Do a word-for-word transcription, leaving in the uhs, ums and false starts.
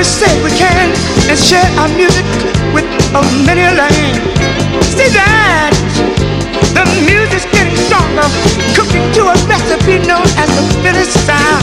we say we can and share our music with a many land. See that the music's getting stronger, cooking to a recipe known as the Philly sound.